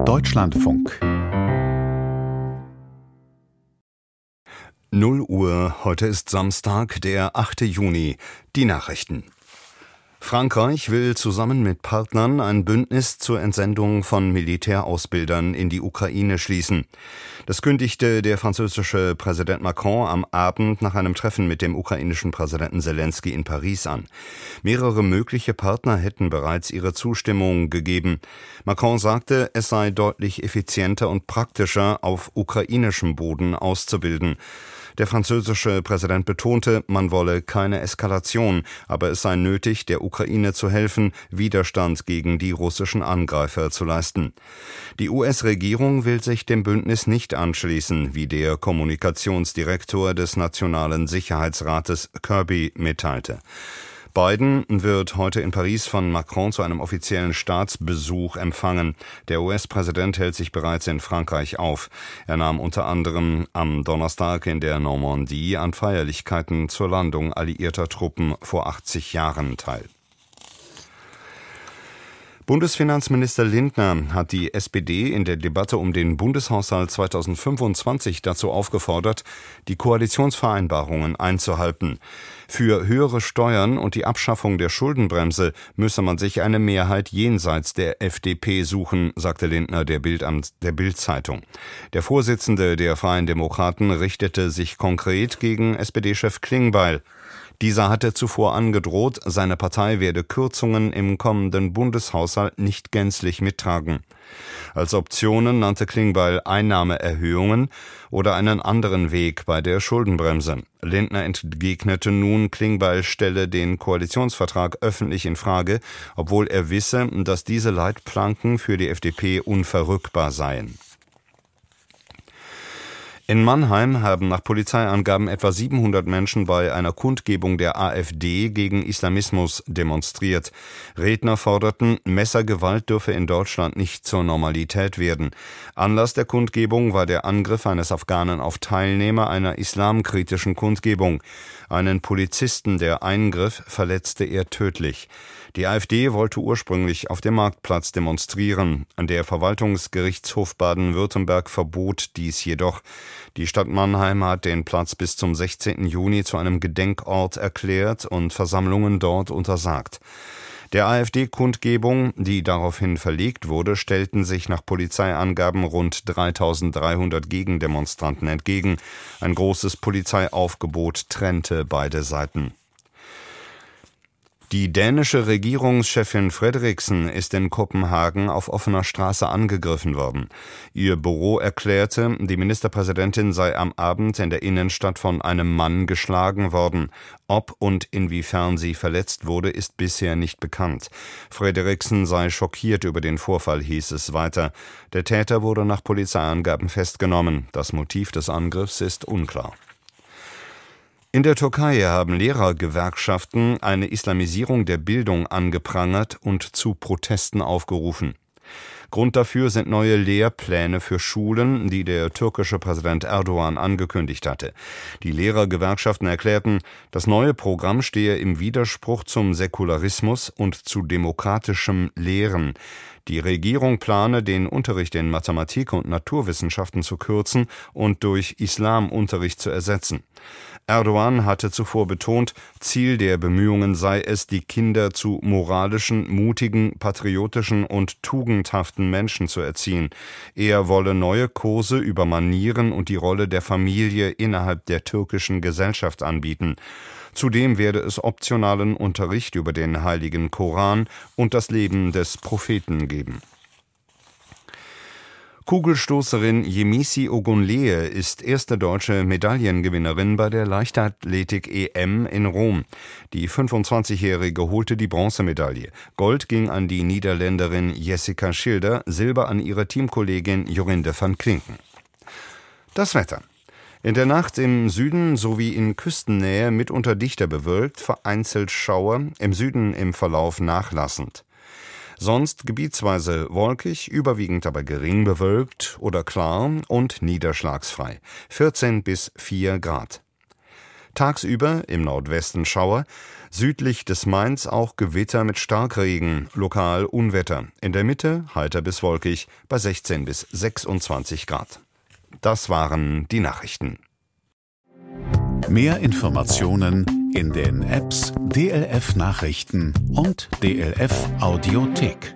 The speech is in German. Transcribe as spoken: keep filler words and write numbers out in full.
Deutschlandfunk. null Uhr, heute ist Samstag, der achte Juni. Die Nachrichten. Frankreich will zusammen mit Partnern ein Bündnis zur Entsendung von Militärausbildern in die Ukraine schließen. Das kündigte der französische Präsident Macron am Abend nach einem Treffen mit dem ukrainischen Präsidenten Selenskyj in Paris an. Mehrere mögliche Partner hätten bereits ihre Zustimmung gegeben. Macron sagte, es sei deutlich effizienter und praktischer, auf ukrainischem Boden auszubilden. Der französische Präsident betonte, man wolle keine Eskalation, aber es sei nötig, der Ukraine zu helfen, Widerstand gegen die russischen Angreifer zu leisten. Die U S-Regierung will sich dem Bündnis nicht anschließen, wie der Kommunikationsdirektor des Nationalen Sicherheitsrates Kirby mitteilte. Biden wird heute in Paris von Macron zu einem offiziellen Staatsbesuch empfangen. Der U S-Präsident hält sich bereits in Frankreich auf. Er nahm unter anderem am Donnerstag in der Normandie an Feierlichkeiten zur Landung alliierter Truppen vor achtzig Jahren teil. Bundesfinanzminister Lindner hat die S P D in der Debatte um den Bundeshaushalt zweitausendfünfundzwanzig dazu aufgefordert, die Koalitionsvereinbarungen einzuhalten. Für höhere Steuern und die Abschaffung der Schuldenbremse müsse man sich eine Mehrheit jenseits der F D P suchen, sagte Lindner der Bild der Bild-Zeitung. Der Vorsitzende der Freien Demokraten richtete sich konkret gegen S P D-Chef Klingbeil. Dieser hatte zuvor angedroht, seine Partei werde Kürzungen im kommenden Bundeshaushalt nicht gänzlich mittragen. Als Optionen nannte Klingbeil Einnahmeerhöhungen oder einen anderen Weg bei der Schuldenbremse. Lindner entgegnete nun, Klingbeil stelle den Koalitionsvertrag öffentlich in Frage, obwohl er wisse, dass diese Leitplanken für die F D P unverrückbar seien. In Mannheim haben nach Polizeiangaben etwa siebenhundert Menschen bei einer Kundgebung der AfD gegen Islamismus demonstriert. Redner forderten, Messergewalt dürfe in Deutschland nicht zur Normalität werden. Anlass der Kundgebung war der Angriff eines Afghanen auf Teilnehmer einer islamkritischen Kundgebung. Einen Polizisten, der eingriff, verletzte er tödlich. Die AfD wollte ursprünglich auf dem Marktplatz demonstrieren. Der Verwaltungsgerichtshof Baden-Württemberg verbot dies jedoch. Die Stadt Mannheim hat den Platz bis zum sechzehnten Juni zu einem Gedenkort erklärt und Versammlungen dort untersagt. Der AfD-Kundgebung, die daraufhin verlegt wurde, stellten sich nach Polizeiangaben rund dreitausenddreihundert Gegendemonstranten entgegen. Ein großes Polizeiaufgebot trennte beide Seiten. Die dänische Regierungschefin Frederiksen ist in Kopenhagen auf offener Straße angegriffen worden. Ihr Büro erklärte, die Ministerpräsidentin sei am Abend in der Innenstadt von einem Mann geschlagen worden. Ob und inwiefern sie verletzt wurde, ist bisher nicht bekannt. Frederiksen sei schockiert über den Vorfall, hieß es weiter. Der Täter wurde nach Polizeiangaben festgenommen. Das Motiv des Angriffs ist unklar. In der Türkei haben Lehrergewerkschaften eine Islamisierung der Bildung angeprangert und zu Protesten aufgerufen. Grund dafür sind neue Lehrpläne für Schulen, die der türkische Präsident Erdogan angekündigt hatte. Die Lehrergewerkschaften erklärten, das neue Programm stehe im Widerspruch zum Säkularismus und zu demokratischem Lehren. Die Regierung plane, den Unterricht in Mathematik und Naturwissenschaften zu kürzen und durch Islamunterricht zu ersetzen. Erdogan hatte zuvor betont, Ziel der Bemühungen sei es, die Kinder zu moralischen, mutigen, patriotischen und tugendhaften Menschen zu erziehen. Er wolle neue Kurse über Manieren und die Rolle der Familie innerhalb der türkischen Gesellschaft anbieten. Zudem werde es optionalen Unterricht über den Heiligen Koran und das Leben des Propheten geben. Kugelstoßerin Yemisi Ogunleye ist erste deutsche Medaillengewinnerin bei der Leichtathletik-E M in Rom. Die fünfundzwanzigjährige holte die Bronzemedaille. Gold ging an die Niederländerin Jessica Schilder, Silber an ihre Teamkollegin Jorinde van Klinken. Das Wetter. In der Nacht im Süden sowie in Küstennähe mitunter dichter bewölkt, vereinzelt Schauer, im Süden im Verlauf nachlassend. Sonst gebietsweise wolkig, überwiegend aber gering bewölkt oder klar und niederschlagsfrei. vierzehn bis vier Grad. Tagsüber im Nordwesten Schauer, südlich des Mains auch Gewitter mit Starkregen, lokal Unwetter. In der Mitte heiter bis wolkig bei sechzehn bis sechsundzwanzig Grad. Das waren die Nachrichten. Mehr Informationen in den Apps D L F Nachrichten und D L F Audiothek.